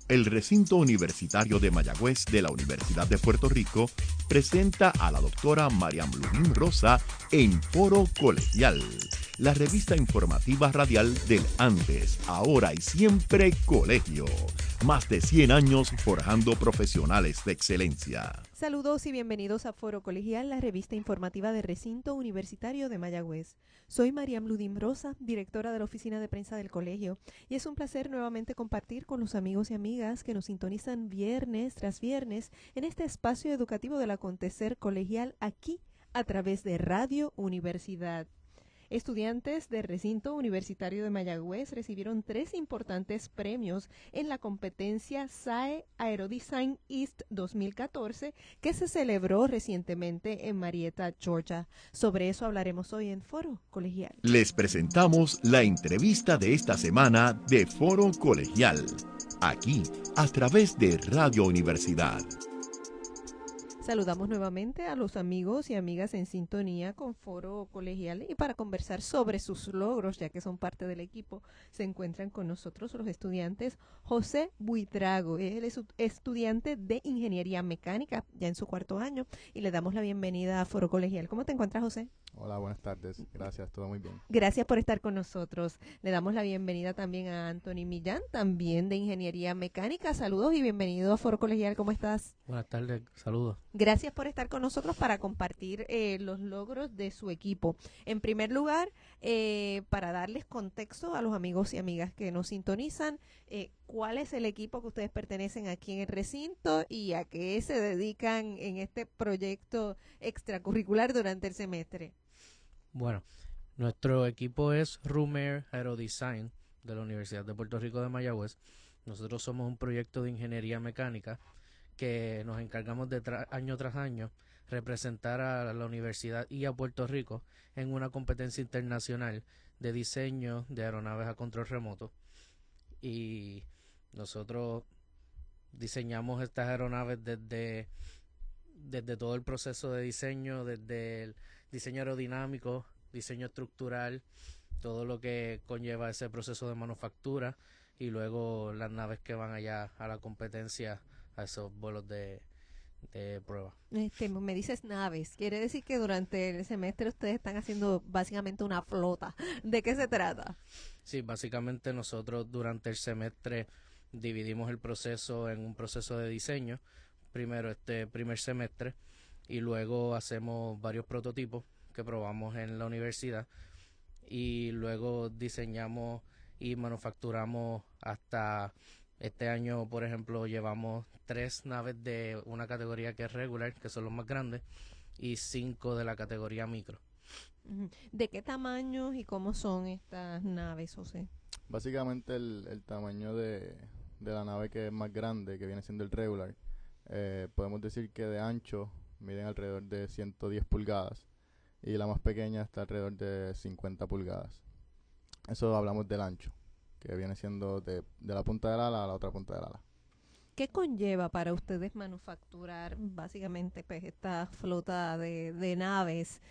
El recinto universitario de Mayagüez de la Universidad de Puerto Rico presenta a la doctora Mariam Ludín Rosa en Foro Colegial, la revista informativa radial del antes, ahora y siempre colegio. Más de 100 años forjando profesionales de excelencia. Saludos y bienvenidos a Foro Colegial, la revista informativa del Recinto Universitario de Mayagüez. Soy Mariam Ludín Rosa, directora de la Oficina de Prensa del Colegio, y es un placer nuevamente compartir con los amigos y amigas que nos sintonizan viernes tras viernes en este espacio educativo del acontecer colegial aquí a través de Radio Universidad. Estudiantes del Recinto Universitario de Mayagüez recibieron 3 importantes premios en la competencia SAE Aerodesign East 2014 que se celebró recientemente en Marietta, Georgia. Sobre eso hablaremos hoy en Foro Colegial. Les presentamos la entrevista de esta semana de Foro Colegial, aquí a través de Radio Universidad. Saludamos nuevamente a los amigos y amigas en sintonía con Foro Colegial y para conversar sobre sus logros, ya que son parte del equipo, se encuentran con nosotros los estudiantes José Buitrago. Él es estudiante de Ingeniería Mecánica, ya en su 4º año, y le damos la bienvenida a Foro Colegial. ¿Cómo te encuentras, José? Hola, buenas tardes. Gracias, todo muy bien. Gracias por estar con nosotros. Le damos la bienvenida también a Anthony Millán, también de Ingeniería Mecánica. Saludos y bienvenido a Foro Colegial. ¿Cómo estás? Buenas tardes, saludos. Gracias por estar con nosotros para compartir los logros de su equipo. En primer lugar, para darles contexto a los amigos y amigas que nos sintonizan, ¿cuál es el equipo que ustedes pertenecen aquí en el recinto y a qué se dedican en este proyecto extracurricular durante el semestre? Bueno, nuestro equipo es Rumer Aerodesign de la Universidad de Puerto Rico de Mayagüez. Nosotros somos un proyecto de ingeniería mecánica que nos encargamos de año tras año representar a la universidad y a Puerto Rico en una competencia internacional de diseño de aeronaves a control remoto. Y nosotros diseñamos estas aeronaves desde todo el proceso de diseño, desde el diseño aerodinámico, diseño estructural, todo lo que conlleva ese proceso de manufactura y luego las naves que van allá a la competencia, a esos vuelos de prueba. Me dices naves, quiere decir que durante el semestre ustedes están haciendo básicamente una flota. ¿De qué se trata? Sí, básicamente nosotros durante el semestre dividimos el proceso en un proceso de diseño, primero este primer semestre, y luego hacemos varios prototipos que probamos en la universidad y luego diseñamos y manufacturamos hasta este año. Por ejemplo, llevamos 3 naves de una categoría que es regular, que son los más grandes, y 5 de la categoría micro. ¿De qué tamaño y cómo son estas naves, José? Básicamente el tamaño de la nave que es más grande, que viene siendo el regular, podemos decir que de ancho miden alrededor de 110 pulgadas y la más pequeña está alrededor de 50 pulgadas. Eso hablamos del ancho, que viene siendo de la punta del ala a la otra punta del ala. ¿Qué conlleva para ustedes manufacturar básicamente pues esta flota de naves?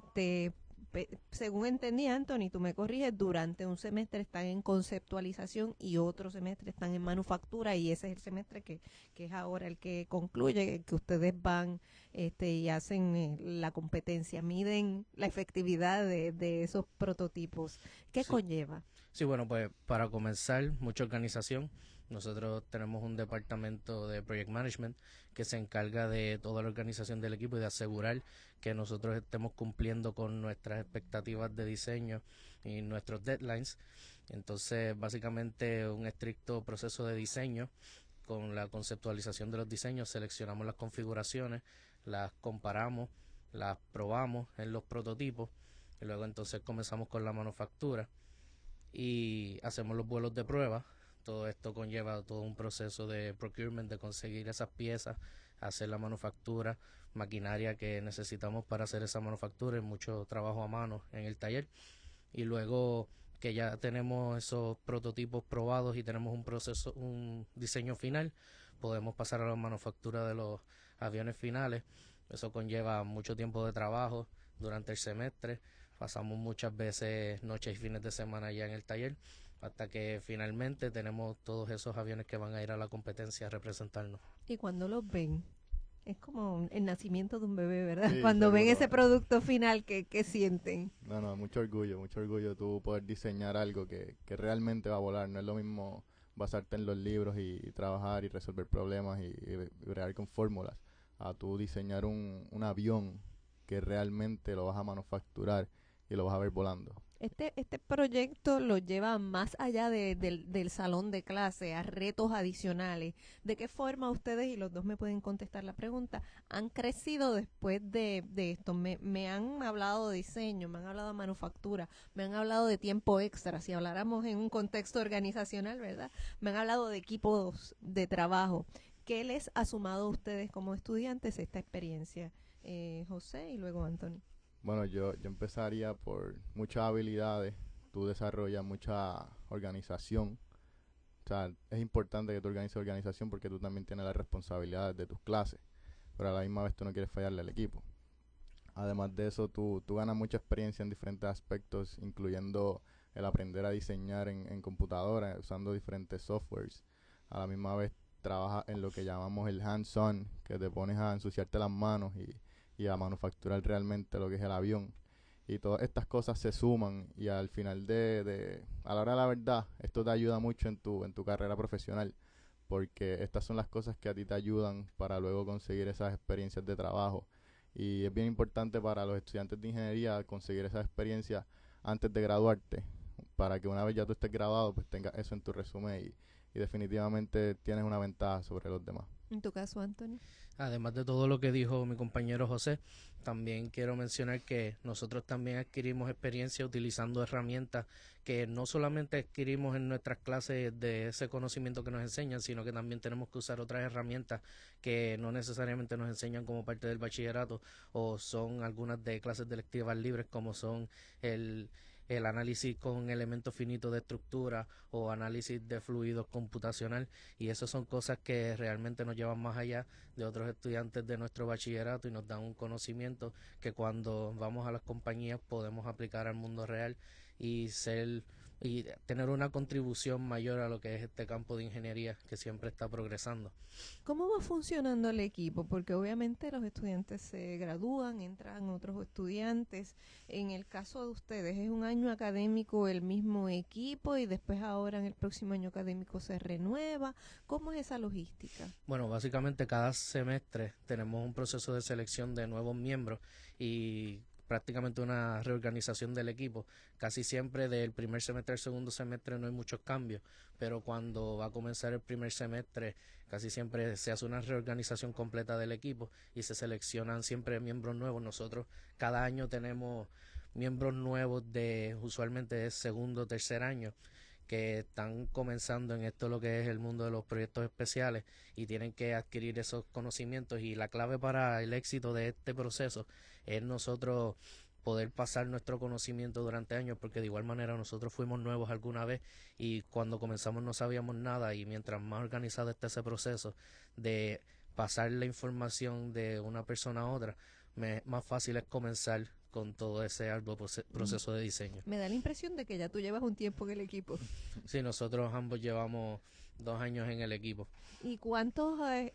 Según entendí, Anthony, tú me corriges, durante un semestre están en conceptualización y otro semestre están en manufactura, y ese es el semestre que es ahora el que concluye, que ustedes van y hacen la competencia, miden la efectividad de esos prototipos. ¿Qué conlleva? Sí, bueno, pues para comenzar, mucha organización. Nosotros tenemos un departamento de Project Management que se encarga de toda la organización del equipo y de asegurar que nosotros estemos cumpliendo con nuestras expectativas de diseño y nuestros deadlines. Entonces, básicamente un estricto proceso de diseño. Con la conceptualización de los diseños seleccionamos las configuraciones, las comparamos, las probamos en los prototipos y luego entonces comenzamos con la manufactura y hacemos los vuelos de prueba. Todo esto conlleva todo un proceso de procurement, de conseguir esas piezas, hacer la manufactura, maquinaria que necesitamos para hacer esa manufactura y mucho trabajo a mano en el taller. Y luego que ya tenemos esos prototipos probados y tenemos un diseño final, podemos pasar a la manufactura de los aviones finales. Eso conlleva mucho tiempo de trabajo durante el semestre. Pasamos muchas veces noches y fines de semana ya en el taller hasta que finalmente tenemos todos esos aviones que van a ir a la competencia a representarnos. Y cuando los ven, es como el nacimiento de un bebé, ¿verdad? Sí, Cuando ven seguro. ese producto final, ¿qué sienten? No, mucho orgullo tú poder diseñar algo que realmente va a volar. No es lo mismo basarte en los libros y trabajar y resolver problemas y bregar con fórmulas, a tú diseñar un avión que realmente lo vas a manufacturar y lo vas a ver volando. Este proyecto lo lleva más allá del salón de clase, a retos adicionales. ¿De qué forma ustedes, y los dos me pueden contestar la pregunta, han crecido después de esto? Me han hablado de diseño, me han hablado de manufactura, me han hablado de tiempo extra, si habláramos en un contexto organizacional, ¿verdad? Me han hablado de equipos de trabajo. ¿Qué les ha sumado a ustedes como estudiantes esta experiencia? José y luego Antonio. Bueno, yo empezaría por muchas habilidades. Tú desarrollas mucha organización. O sea, es importante que tú organices organización porque tú también tienes las responsabilidades de tus clases, pero a la misma vez tú no quieres fallarle al equipo. Además de eso, tú ganas mucha experiencia en diferentes aspectos, incluyendo el aprender a diseñar en computadora, usando diferentes softwares. A la misma vez trabajas en lo que llamamos el hands-on, que te pones a ensuciarte las manos y a manufacturar realmente lo que es el avión. Y todas estas cosas se suman y al final a la hora de la verdad, esto te ayuda mucho en tu carrera profesional, porque estas son las cosas que a ti te ayudan para luego conseguir esas experiencias de trabajo. Y es bien importante para los estudiantes de ingeniería conseguir esa experiencia antes de graduarte, para que una vez ya tú estés graduado, pues tengas eso en tu resumen y definitivamente tienes una ventaja sobre los demás. En tu caso, Antonio. Además de todo lo que dijo mi compañero José, también quiero mencionar que nosotros también adquirimos experiencia utilizando herramientas que no solamente adquirimos en nuestras clases de ese conocimiento que nos enseñan, sino que también tenemos que usar otras herramientas que no necesariamente nos enseñan como parte del bachillerato o son algunas de clases selectivas libres como son el análisis con elementos finitos de estructura o análisis de fluidos computacional, y eso son cosas que realmente nos llevan más allá de otros estudiantes de nuestro bachillerato y nos dan un conocimiento que cuando vamos a las compañías podemos aplicar al mundo real y tener una contribución mayor a lo que es este campo de ingeniería que siempre está progresando. ¿Cómo va funcionando el equipo? Porque obviamente los estudiantes se gradúan, entran otros estudiantes. En el caso de ustedes, ¿es un año académico el mismo equipo y después ahora en el próximo año académico se renueva? ¿Cómo es esa logística? Bueno, básicamente cada semestre tenemos un proceso de selección de nuevos miembros y prácticamente una reorganización del equipo. Casi siempre del primer semestre al segundo semestre no hay muchos cambios, pero cuando va a comenzar el primer semestre casi siempre se hace una reorganización completa del equipo y se seleccionan siempre miembros nuevos. Nosotros cada año tenemos miembros nuevos de usualmente es segundo o tercer año que están comenzando en esto lo que es el mundo de los proyectos especiales y tienen que adquirir esos conocimientos, y la clave para el éxito de este proceso es nosotros poder pasar nuestro conocimiento durante años, porque de igual manera nosotros fuimos nuevos alguna vez y cuando comenzamos no sabíamos nada, y mientras más organizado esté ese proceso de pasar la información de una persona a otra, más fácil es comenzar con todo ese arduo proceso de diseño. Me da la impresión de que ya tú llevas un tiempo en el equipo. Sí, nosotros ambos llevamos 2 años en el equipo. ¿Y cuántos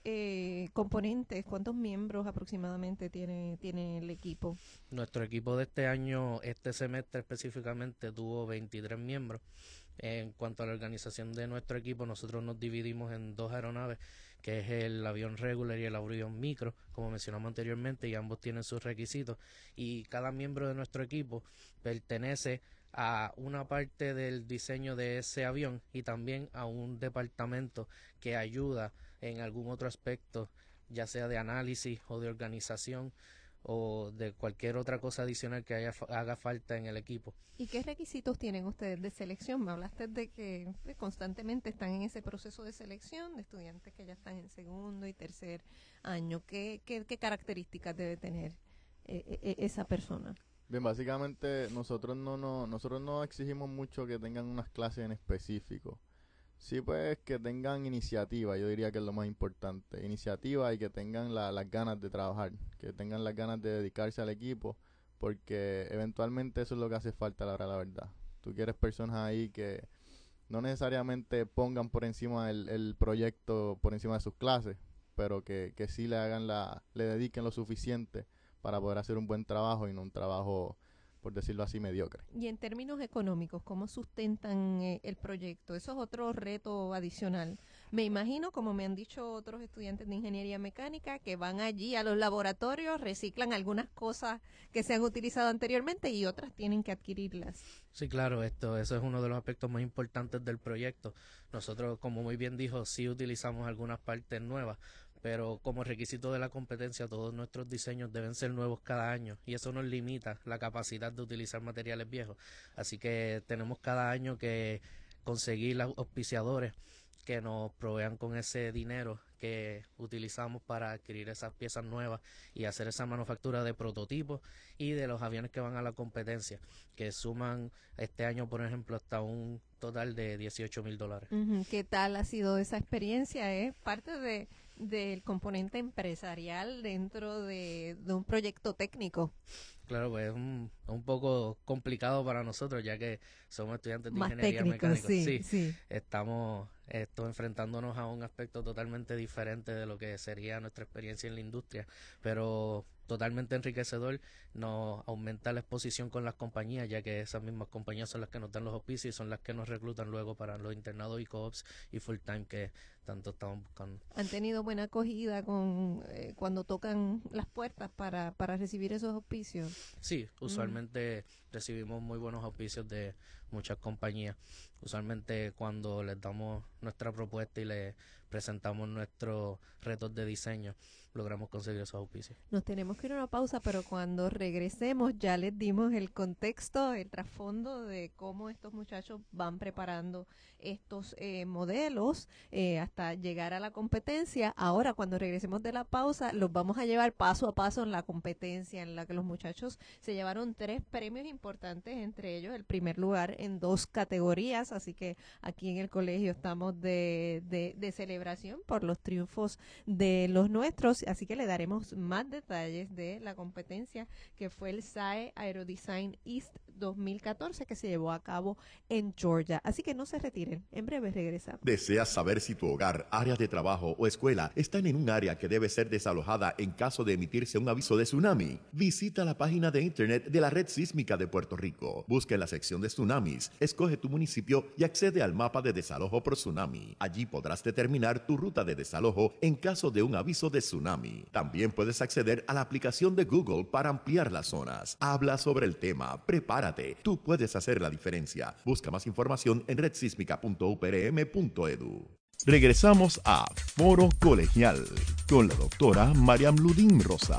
componentes, cuántos miembros aproximadamente tiene el equipo? Nuestro equipo de este año, este semestre específicamente, tuvo 23 miembros. En cuanto a la organización de nuestro equipo, nosotros nos dividimos en 2 aeronaves, que es el avión regular y el avión micro, como mencionamos anteriormente, y ambos tienen sus requisitos. Y cada miembro de nuestro equipo pertenece a una parte del diseño de ese avión y también a un departamento que ayuda en algún otro aspecto, ya sea de análisis o de organización o de cualquier otra cosa adicional que haga falta en el equipo. ¿Y qué requisitos tienen ustedes de selección? Me hablaste de que constantemente están en ese proceso de selección de estudiantes que ya están en segundo y tercer año. ¿Qué características debe tener esa persona? Bien, básicamente nosotros no exigimos mucho que tengan unas clases en específico. Sí, pues que tengan iniciativa, yo diría que es lo más importante. Iniciativa y que tengan las ganas de trabajar, que tengan las ganas de dedicarse al equipo, porque eventualmente eso es lo que hace falta a la hora de la verdad. Tú quieres personas ahí no necesariamente pongan por encima el proyecto, por encima de sus clases, pero que sí le dediquen lo suficiente para poder hacer un buen trabajo y no un trabajo, por decirlo así, mediocre. Y en términos económicos, ¿cómo sustentan el proyecto? Eso es otro reto adicional. Me imagino, como me han dicho otros estudiantes de ingeniería mecánica, que van allí a los laboratorios, reciclan algunas cosas que se han utilizado anteriormente y otras tienen que adquirirlas. Sí, claro, eso es uno de los aspectos más importantes del proyecto. Nosotros, como muy bien dijo, sí utilizamos algunas partes nuevas, pero como requisito de la competencia, todos nuestros diseños deben ser nuevos cada año y eso nos limita la capacidad de utilizar materiales viejos. Así que tenemos cada año que conseguir los auspiciadores que nos provean con ese dinero que utilizamos para adquirir esas piezas nuevas y hacer esa manufactura de prototipos y de los aviones que van a la competencia, que suman este año, por ejemplo, hasta un total de $18,000. ¿Qué tal ha sido esa experiencia? ¿Es parte del componente empresarial dentro de un proyecto técnico? Claro, pues es un poco complicado para nosotros, ya que somos estudiantes de Más ingeniería técnico, mecánica. sí. Estamos enfrentándonos a un aspecto totalmente diferente de lo que sería nuestra experiencia en la industria, pero totalmente enriquecedor. Nos aumenta la exposición con las compañías, ya que esas mismas compañías son las que nos dan los auspicios y son las que nos reclutan luego para los internados y co-ops y full time que tanto estamos buscando. ¿Han tenido buena acogida cuando tocan las puertas para recibir esos auspicios? Sí, usualmente recibimos muy buenos auspicios de muchas compañías. Usualmente cuando les damos nuestra propuesta y les presentamos nuestros retos de diseño, logramos conseguir esos auspicios. Nos tenemos que ir a una pausa, pero cuando regresemos ya les dimos el contexto, el trasfondo de cómo estos muchachos van preparando estos modelos hasta llegar a la competencia. Ahora, cuando regresemos de la pausa, los vamos a llevar paso a paso en la competencia, en la que los muchachos se llevaron 3 premios importantes, entre ellos el primer lugar en 2 categorías, así que aquí en el colegio estamos de celebración por los triunfos de los nuestros, así que le daremos más detalles de la competencia que fue el SAE Aerodesign East 2014 que se llevó a cabo en Georgia. Así que no se retiren, en breve regresamos. ¿Deseas saber si tu hogar, área de trabajo o escuela están en un área que debe ser desalojada en caso de emitirse un aviso de tsunami? Visita la página de internet de la Red Sísmica de Puerto Rico. Busca en la sección de tsunamis, escoge tu municipio y accede al mapa de desalojo por tsunami. Allí podrás determinar tu ruta de desalojo en caso de un aviso de tsunami. También puedes acceder a la aplicación de Google para ampliar las zonas. Habla sobre el tema, prepárate, tú puedes hacer la diferencia. Busca más información en redsísmica.uprm.edu. Regresamos a Foro Colegial con la doctora Mariam Ludín Rosa.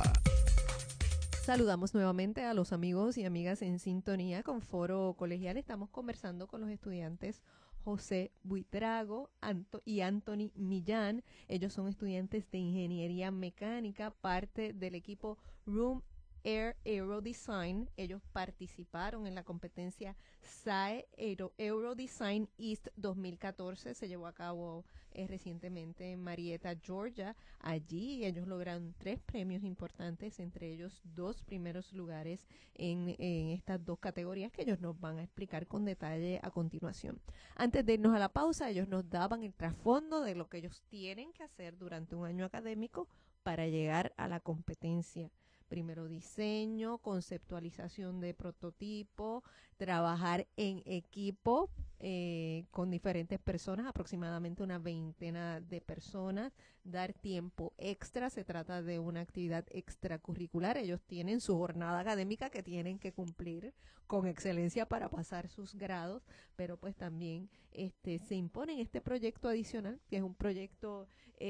Saludamos nuevamente a los amigos y amigas en sintonía con Foro Colegial. Estamos conversando con los estudiantes José Buitrago y Anthony Millán. Ellos son estudiantes de ingeniería mecánica, parte del equipo Room Air Aerodesign. Ellos participaron en la competencia SAE Aerodesign East 2014. Se llevó a cabo recientemente en Marietta, Georgia. Allí ellos lograron 3 premios importantes, entre ellos 2 primeros lugares en estas 2 categorías que ellos nos van a explicar con detalle a continuación. Antes de irnos a la pausa, ellos nos daban el trasfondo de lo que ellos tienen que hacer durante un año académico para llegar a la competencia. Primero diseño, conceptualización de prototipo, trabajar en equipo con diferentes personas, aproximadamente una 20 de personas, dar tiempo extra, se trata de una actividad extracurricular, ellos tienen su jornada académica que tienen que cumplir con excelencia para pasar sus grados, pero pues también se imponen este proyecto adicional, que es un proyecto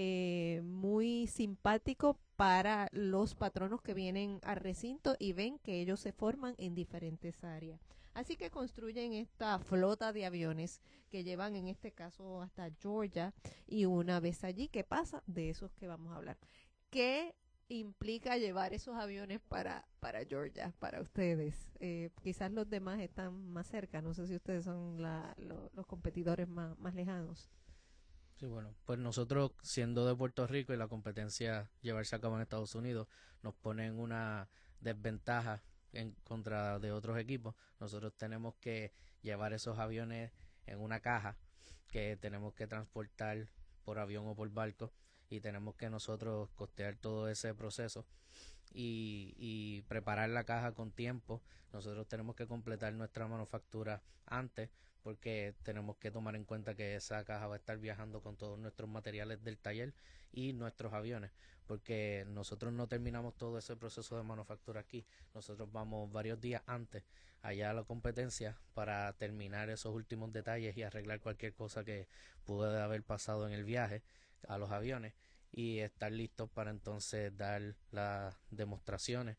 muy simpático para los patronos que vienen al recinto y ven que ellos se forman en diferentes áreas. Así que construyen esta flota de aviones que llevan en este caso hasta Georgia, y una vez allí, ¿qué pasa? De esos que vamos a hablar. ¿Qué implica llevar esos aviones para Georgia, para ustedes? Quizás los demás están más cerca, no sé si ustedes son los competidores más lejanos. Sí, bueno, pues nosotros siendo de Puerto Rico y la competencia llevarse a cabo en Estados Unidos nos pone en una desventaja en contra de otros equipos. Nosotros tenemos que llevar esos aviones en una caja que tenemos que transportar por avión o por barco y tenemos que nosotros costear todo ese proceso y preparar la caja con tiempo. Nosotros tenemos que completar nuestra manufactura antes porque tenemos que tomar en cuenta que esa caja va a estar viajando con todos nuestros materiales del taller y nuestros aviones, porque nosotros no terminamos todo ese proceso de manufactura aquí. Nosotros vamos varios días antes allá a la competencia para terminar esos últimos detalles y arreglar cualquier cosa que pueda haber pasado en el viaje a los aviones y estar listos para entonces dar las demostraciones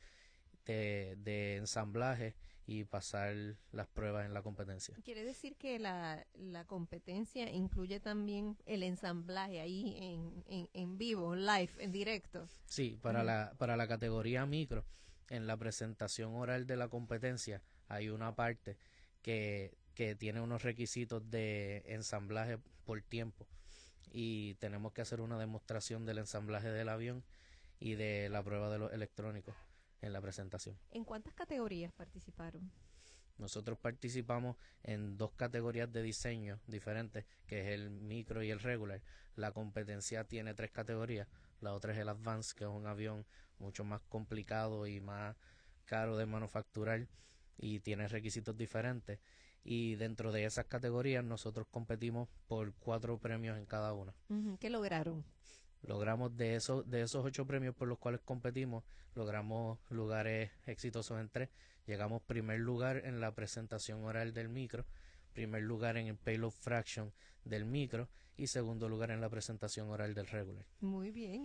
de ensamblaje y pasar las pruebas en la competencia. Quiere decir que la competencia incluye también el ensamblaje ahí en vivo, live, en directo. Sí, para la categoría micro, en la presentación oral de la competencia hay una parte que tiene unos requisitos de ensamblaje por tiempo y tenemos que hacer una demostración del ensamblaje del avión y de la prueba de los electrónicos en la presentación. ¿En cuántas categorías participaron? Nosotros participamos en 2 categorías de diseño diferentes, que es el micro y el regular. La competencia tiene 3 categorías. La otra es el advance, que es un avión mucho más complicado y más caro de manufacturar y tiene requisitos diferentes. Y dentro de esas categorías nosotros competimos por 4 premios en cada una. ¿Qué lograron? Logramos de esos 8 premios por los cuales competimos, logramos lugares exitosos en 3. Llegamos primer lugar en la presentación oral del micro, primer lugar en el payload fraction del micro y segundo lugar en la presentación oral del regular. Muy bien,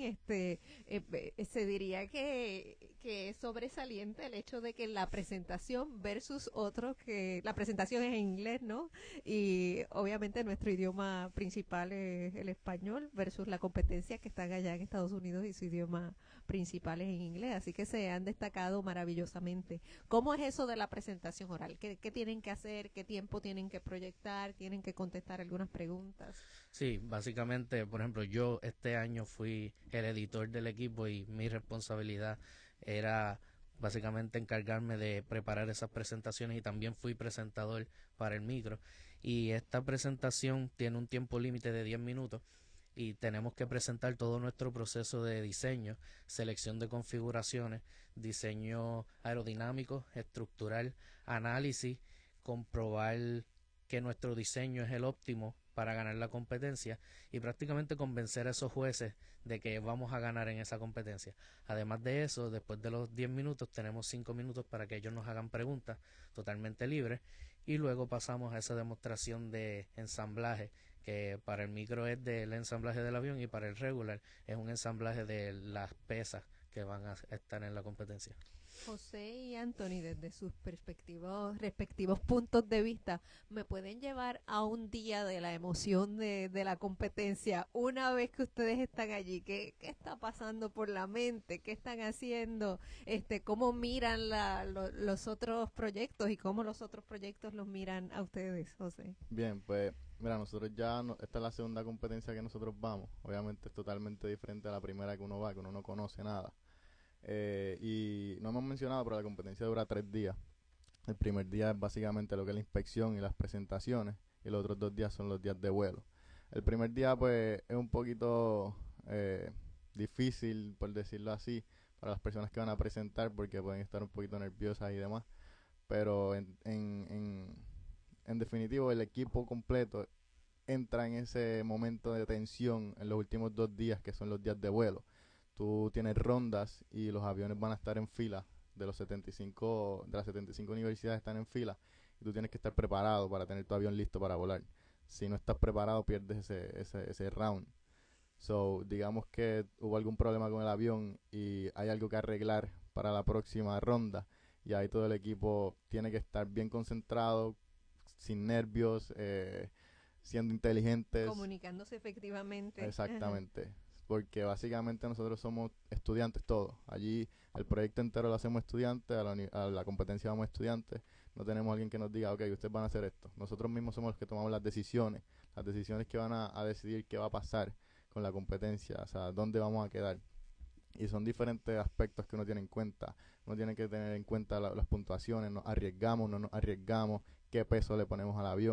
se diría que es sobresaliente el hecho de que la presentación versus otros, que la presentación es en inglés, ¿no? Y obviamente nuestro idioma principal es el español versus la competencia que están allá en Estados Unidos y su idioma principal es en inglés, así que se han destacado maravillosamente. ¿Cómo es eso de la presentación oral? ¿Qué tienen que hacer? ¿Qué tiempo tienen que proyectar? ¿Tienen que contestar algunas preguntas? Sí, básicamente, por ejemplo, yo este año fui el editor del equipo y mi responsabilidad era básicamente encargarme de preparar esas presentaciones y también fui presentador para el micro. Y esta presentación tiene un tiempo límite de 10 minutos y tenemos que presentar todo nuestro proceso de diseño, selección de configuraciones, diseño aerodinámico, estructural, análisis, comprobar que nuestro diseño es el óptimo para ganar la competencia y prácticamente convencer a esos jueces de que vamos a ganar en esa competencia. Además de eso, después de los 10 minutos tenemos 5 minutos para que ellos nos hagan preguntas totalmente libres y luego pasamos a esa demostración de ensamblaje, que para el micro es del ensamblaje del avión y para el regular es un ensamblaje de las pesas que van a estar en la competencia. José y Anthony, desde sus respectivos puntos de vista, ¿me pueden llevar a un día de la emoción de la competencia? Una vez que ustedes están allí, ¿qué está pasando por la mente? ¿Qué están haciendo? ¿Cómo miran los otros proyectos y cómo los otros proyectos los miran a ustedes, José? Bien, pues mira, nosotros esta es la segunda competencia que nosotros vamos. Obviamente es totalmente diferente a la primera que uno va, que uno no conoce nada. Y no hemos mencionado, pero la competencia dura 3 días. El primer día es básicamente lo que es la inspección y las presentaciones, y los otros 2 días son los días de vuelo. El primer día pues es un poquito difícil, por decirlo así, para las personas que van a presentar, porque pueden estar un poquito nerviosas y demás, pero en definitivo el equipo completo entra en ese momento de tensión en los últimos 2 días, que son los días de vuelo. Tú tienes rondas y los aviones van a estar en fila, de las 75 universidades están en fila, y tú tienes que estar preparado para tener tu avión listo para volar. Si no estás preparado, pierdes ese round. So, digamos que hubo algún problema con el avión y hay algo que arreglar para la próxima ronda, y ahí todo el equipo tiene que estar bien concentrado, sin nervios, siendo inteligentes. Comunicándose efectivamente. Exactamente. Porque básicamente nosotros somos estudiantes todos. Allí el proyecto entero lo hacemos estudiantes, a la competencia vamos estudiantes. No tenemos alguien que nos diga, ok, ustedes van a hacer esto. Nosotros mismos somos los que tomamos las decisiones que van a decidir qué va a pasar con la competencia, o sea, dónde vamos a quedar. Y son diferentes aspectos que uno tiene en cuenta. Uno tiene que tener en cuenta las puntuaciones, nos arriesgamos, no nos arriesgamos, qué peso le ponemos al avión.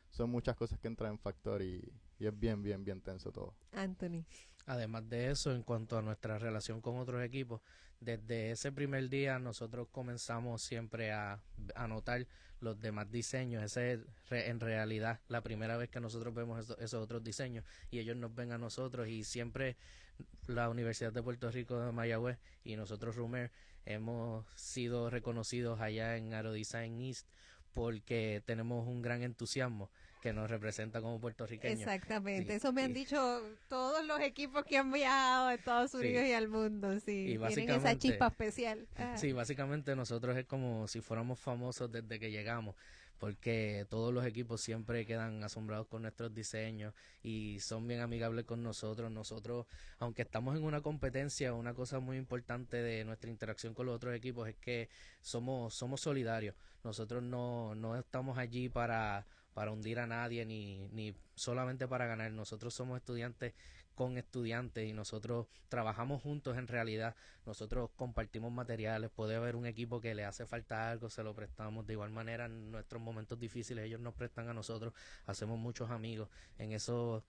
son muchas cosas que entran en factor y es bien, bien, bien tenso todo. Anthony. Además de eso, en cuanto a nuestra relación con otros equipos, desde ese primer día nosotros comenzamos siempre a anotar los demás diseños. Esa es en realidad la primera vez que nosotros vemos esos otros diseños y ellos nos ven a nosotros, y siempre la Universidad de Puerto Rico de Mayagüez y nosotros Rumer hemos sido reconocidos allá en AeroDesign East porque tenemos un gran entusiasmo que nos representa como puertorriqueños. Exactamente, Sí, eso me han dicho todos los equipos que han viajado a Estados Unidos y al mundo, sí, y tienen esa chispa especial. Sí, básicamente nosotros es como si fuéramos famosos desde que llegamos, porque todos los equipos siempre quedan asombrados con nuestros diseños y son bien amigables con nosotros. Nosotros, aunque estamos en una competencia, una cosa muy importante de nuestra interacción con los otros equipos es que somos solidarios. Nosotros no estamos allí para hundir a nadie ni solamente para ganar. Nosotros somos estudiantes con estudiantes y nosotros trabajamos juntos. En realidad nosotros compartimos materiales. Puede haber un equipo que le hace falta algo, se lo prestamos. De igual manera, en nuestros momentos difíciles ellos nos prestan a nosotros. Hacemos muchos amigos en esos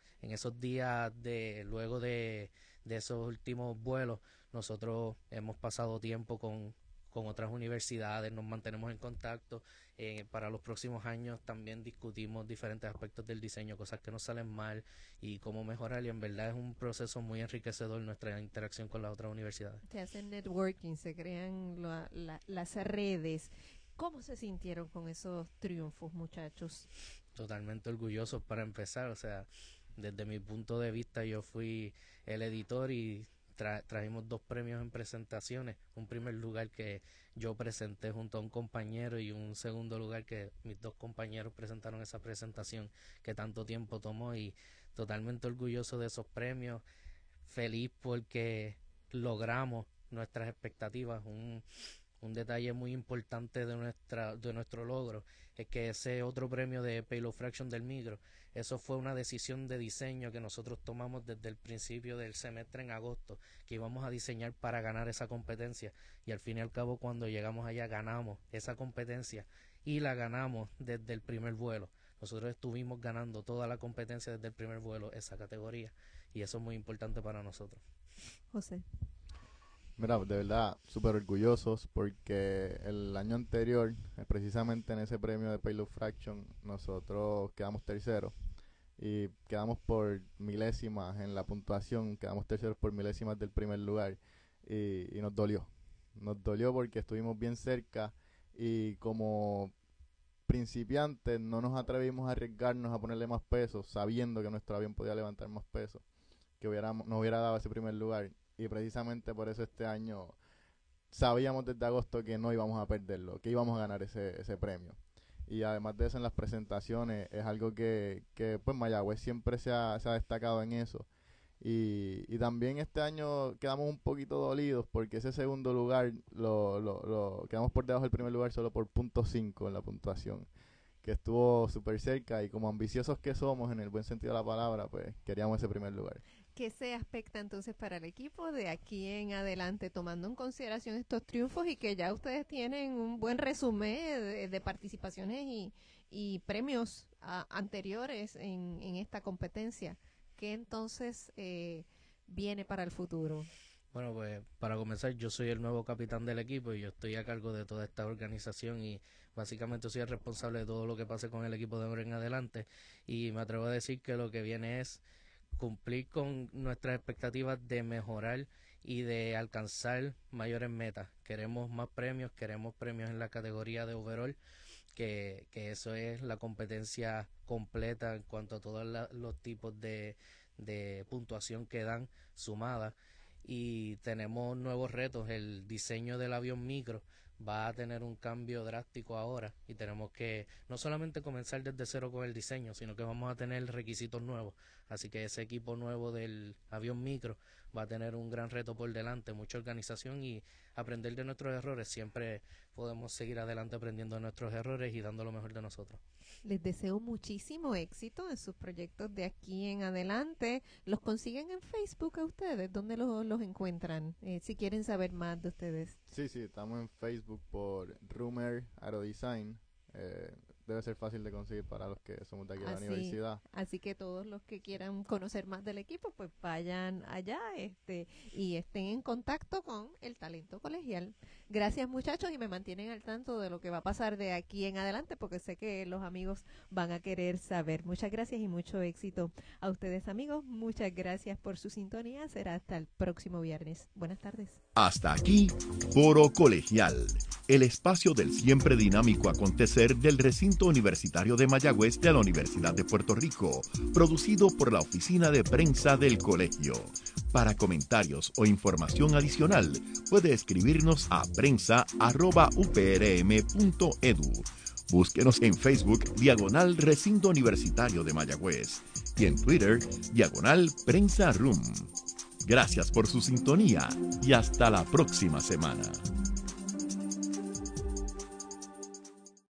días luego de esos últimos vuelos. Nosotros hemos pasado tiempo con otras universidades, nos mantenemos en contacto. Para los próximos años también discutimos diferentes aspectos del diseño, cosas que nos salen mal y cómo mejorar, y en verdad es un proceso muy enriquecedor nuestra interacción con las otras universidades. Se hacen networking, se crean las redes. ¿Cómo se sintieron con esos triunfos, muchachos? Totalmente orgullosos para empezar, o sea, desde mi punto de vista yo fui el editor y trajimos 2 premios en presentaciones. Un primer lugar que yo presenté junto a un compañero y un segundo lugar que mis 2 compañeros presentaron esa presentación que tanto tiempo tomó, y totalmente orgulloso de esos premios, feliz porque logramos nuestras expectativas. Un detalle muy importante de nuestro logro es que ese otro premio de Payload Fraction del micro, eso fue una decisión de diseño que nosotros tomamos desde el principio del semestre en agosto, que íbamos a diseñar para ganar esa competencia, y al fin y al cabo cuando llegamos allá ganamos esa competencia y la ganamos desde el primer vuelo. Nosotros estuvimos ganando toda la competencia desde el primer vuelo, esa categoría, y eso es muy importante para nosotros. José. Mira, de verdad, súper orgullosos porque el año anterior, precisamente en ese premio de Payload Fraction, nosotros quedamos terceros y quedamos por milésimas en la puntuación, quedamos terceros por milésimas del primer lugar y nos dolió. Nos dolió porque estuvimos bien cerca y como principiantes no nos atrevimos a arriesgarnos a ponerle más peso, sabiendo que nuestro avión podía levantar más peso, que nos hubiera dado ese primer lugar. Y precisamente por eso este año sabíamos desde agosto que no íbamos a perderlo, que íbamos a ganar ese premio. Y además de eso, en las presentaciones es algo que pues Mayagüez siempre se ha destacado en eso. Y también este año quedamos un poquito dolidos porque ese segundo lugar lo quedamos por debajo del primer lugar solo por .5 en la puntuación, que estuvo súper cerca, y como ambiciosos que somos en el buen sentido de la palabra, pues queríamos ese primer lugar. ¿Qué se aspecta entonces para el equipo de aquí en adelante, tomando en consideración estos triunfos y que ya ustedes tienen un buen resumen de participaciones y premios anteriores en esta competencia? ¿Qué entonces viene para el futuro? Bueno, pues para comenzar, yo soy el nuevo capitán del equipo y yo estoy a cargo de toda esta organización, y básicamente soy el responsable de todo lo que pase con el equipo de ahora en adelante, y me atrevo a decir que lo que viene es cumplir con nuestras expectativas de mejorar y de alcanzar mayores metas. Queremos más premios, queremos premios en la categoría de overall, que eso es la competencia completa en cuanto a todos los tipos de puntuación que dan sumada. Y tenemos nuevos retos. El diseño del avión micro va a tener un cambio drástico ahora, y tenemos que no solamente comenzar desde cero con el diseño, sino que vamos a tener requisitos nuevos. Así que ese equipo nuevo del avión micro va a tener un gran reto por delante, mucha organización y aprender de nuestros errores. Siempre podemos seguir adelante aprendiendo de nuestros errores y dando lo mejor de nosotros. Les deseo muchísimo éxito en sus proyectos de aquí en adelante. ¿Los consiguen en Facebook a ustedes? ¿Dónde los encuentran? Si quieren saber más de ustedes. Sí, estamos en Facebook por Rumer AeroDesign. debe ser fácil de conseguir para los que somos de aquí de la universidad. Así que todos los que quieran conocer más del equipo, pues vayan allá y estén en contacto con el talento colegial. Gracias, muchachos, y me mantienen al tanto de lo que va a pasar de aquí en adelante, porque sé que los amigos van a querer saber. Muchas gracias y mucho éxito a ustedes, amigos. Muchas gracias por su sintonía. Será hasta el próximo viernes. Buenas tardes. Hasta aquí, Foro Colegial, el espacio del siempre dinámico acontecer del recinto universitario de Mayagüez de la Universidad de Puerto Rico, producido por la Oficina de Prensa del Colegio. Para comentarios o información adicional, puede escribirnos a prensa@uprm.edu. Búsquenos en Facebook, /Recinto Universitario de Mayagüez, y en Twitter, /Prensa Room. Gracias por su sintonía y hasta la próxima semana.